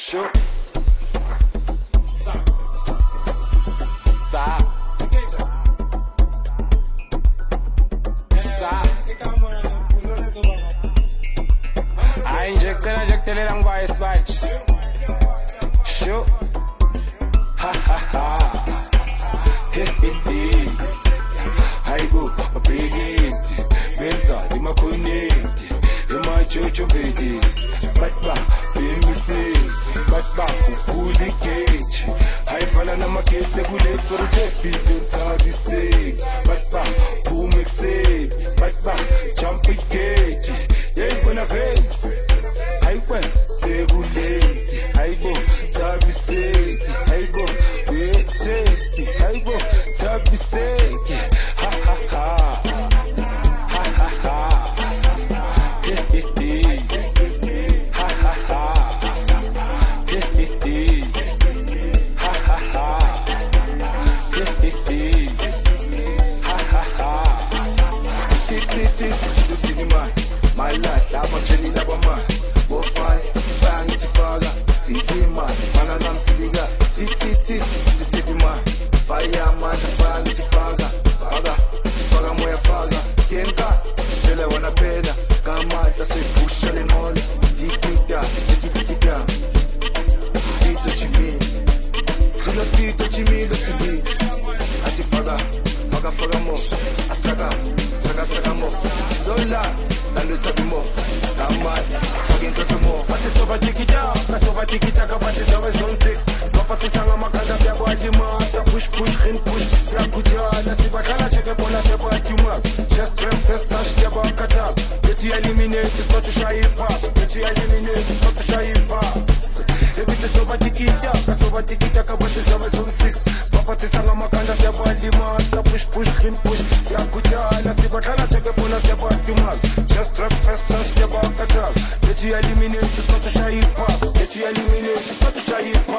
Sure. Injectele lang bias batch. Sure. Ha ha ha. Hey hey hey. Haibo, a big hit. Benza, di ma connect. In my church of it. But being misled. But cool the cage. I fall on my case, regulate for the jet. People talk the same. But who makes it? But jump it cage. Yeah, when I face. I went, say good lady. I go, tabi say. I go, wait, take. I go, tabi say. Ha ha ha. Ha ha ha. Hey hey hey. Ha ha ha. Hey hey hey. Ha ha ha. Hey hey hey. Ha ha ha. Cinema. My life, I'm a jelly lava man. Bofai, bang to faga, see man, managam siliga, titi man, fireman, bang to faga moya faga, kenka, sele wana pena, kama tase pusha le mole, tikita, tito chimilo, ati faga mo, asaga mo, zola, dando tabi mo, kama. Pati soba tikita, na soba tikita ka pati soba zone 6. Spa pati sanga makanda siya kwa dima. Sa push, rin push, siya kuja. Na si bakala cheke bona siya kwa tumas. Just dream fest, tash siya ba katas. Beti eliminate, it's not to shy pass. Beti eliminate, it's not to shy pass. Ebite soba tikita, na soba tikita ka pati soba zone 6. Spa pati sanga makanda siya kwa dima. Sa push, rin push, siya kuja. Na si bakala cheke bona siya kwa tumas. Just dream fest, tash siya ba katas. Get you eliminate, it's not to shy pass. Get you eliminate, it's not to shy pass.